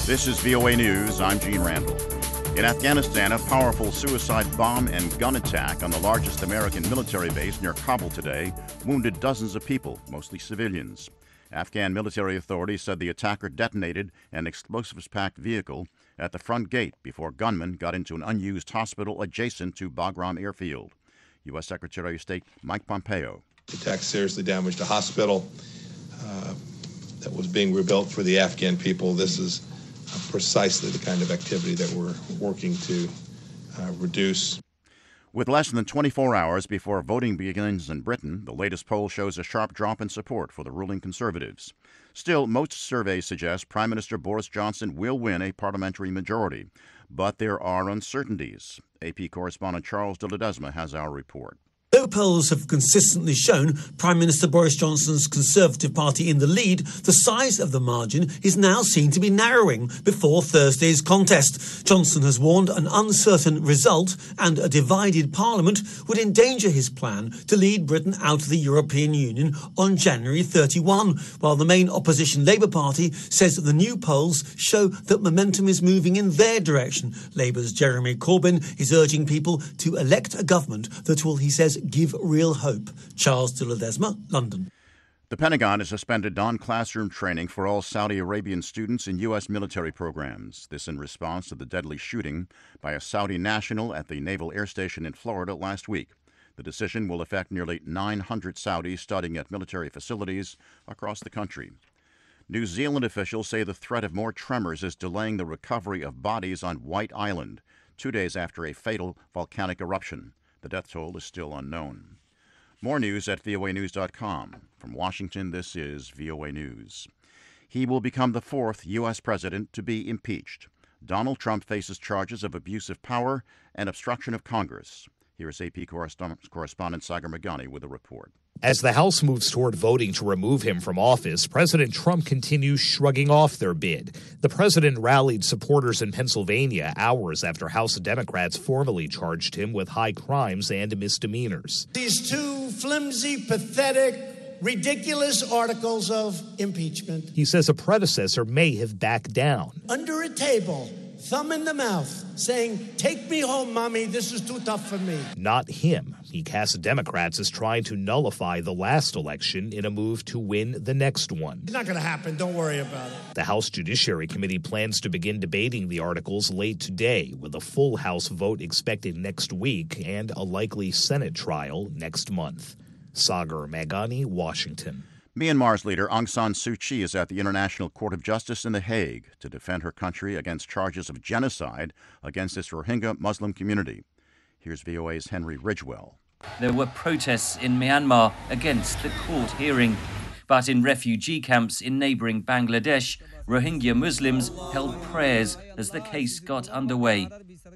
This is VOA News. I'm Gene Randall. In Afghanistan, a powerful suicide bomb and gun attack on the largest American military base near Kabul today wounded dozens of people, mostly civilians. Afghan military authorities said the attacker detonated an explosives-packed vehicle at the front gate before gunmen got into an unused hospital adjacent to Bagram Airfield. U.S. Secretary of State Mike Pompeo. The attack seriously damaged a hospital that was being rebuilt for the Afghan people. This is precisely the kind of activity that we're working to reduce. With less than 24 hours before voting begins in Britain, the latest poll shows a sharp drop in support for the ruling Conservatives. Still, most surveys suggest Prime Minister Boris Johnson will win a parliamentary majority. But there are uncertainties. AP correspondent Charles de Ledesma has our report. Though polls have consistently shown Prime Minister Boris Johnson's Conservative Party in the lead, the size of the margin is now seen to be narrowing before Thursday's contest. Johnson has warned an uncertain result and a divided Parliament would endanger his plan to lead Britain out of the European Union on January 31, while the main opposition Labour Party says that the new polls show that momentum is moving in their direction. Labour's Jeremy Corbyn is urging people to elect a government that will, he says, give real hope. Charles de Ledesma, London. The Pentagon has suspended non-classroom training for all Saudi Arabian students in U.S. military programs. This in response to the deadly shooting by a Saudi national at the Naval Air Station in Florida last week. The decision will affect nearly 900 Saudis studying at military facilities across the country. New Zealand officials say the threat of more tremors is delaying the recovery of bodies on White Island, 2 days after a fatal volcanic eruption. The death toll is still unknown. More news at voanews.com. From Washington, this is VOA News. He will become the fourth U.S. president to be impeached. Donald Trump faces charges of abuse of power and obstruction of Congress. Here is AP correspondent Sagar Meghani with a report. As the House moves toward voting to remove him from office, President Trump continues shrugging off their bid. The president rallied supporters in Pennsylvania hours after House Democrats formally charged him with high crimes and misdemeanors. These two flimsy, pathetic, ridiculous articles of impeachment. He says a predecessor may have backed down. Under a table, thumb in the mouth, saying, "Take me home, Mommy, this is too tough for me." Not him. He casts Democrats as trying to nullify the last election in a move to win the next one. It's not going to happen. Don't worry about it. The House Judiciary Committee plans to begin debating the articles late today, with a full House vote expected next week and a likely Senate trial next month. Sagar Meghani, Washington. Myanmar's leader Aung San Suu Kyi is at the International Court of Justice in The Hague to defend her country against charges of genocide against its Rohingya Muslim community. Here's VOA's Henry Ridgewell. There were protests in Myanmar against the court hearing. But in refugee camps in neighbouring Bangladesh, Rohingya Muslims held prayers as the case got underway.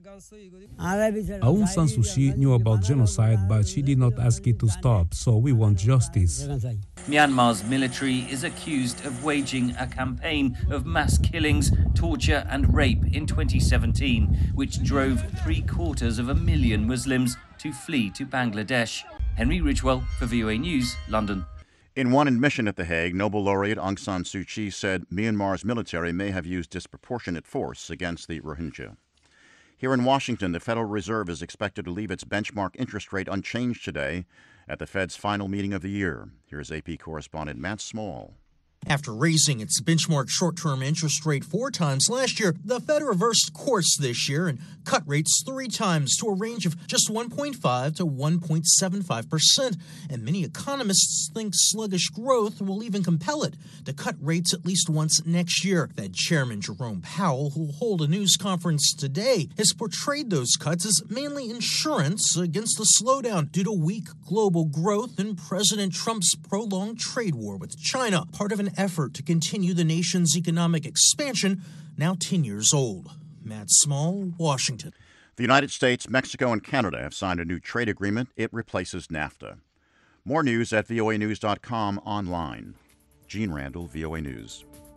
Aung San Suu Kyi knew about genocide, but she did not ask it to stop, so we want justice. Myanmar's military is accused of waging a campaign of mass killings, torture and rape in 2017, which drove 750,000 Muslims to flee to Bangladesh. Henry Ridgewell for VOA News, London. In one admission at The Hague, Nobel laureate Aung San Suu Kyi said Myanmar's military may have used disproportionate force against the Rohingya. Here in Washington, the Federal Reserve is expected to leave its benchmark interest rate unchanged today at the Fed's final meeting of the year. Here's AP correspondent Matt Small. After raising its benchmark short-term interest rate 4 times last year, the Fed reversed course this year and cut rates 3 times to a range of just 1.5 to 1.75%. And many economists think sluggish growth will even compel it to cut rates at least once next year. Fed Chairman Jerome Powell, who will hold a news conference today, has portrayed those cuts as mainly insurance against the slowdown due to weak global growth and President Trump's prolonged trade war with China, part of an effort to continue the nation's economic expansion, now 10 years old. Matt Small, Washington. The United States, Mexico, and Canada have signed a new trade agreement. It replaces NAFTA. More news at voanews.com online. Gene Randall, VOA News.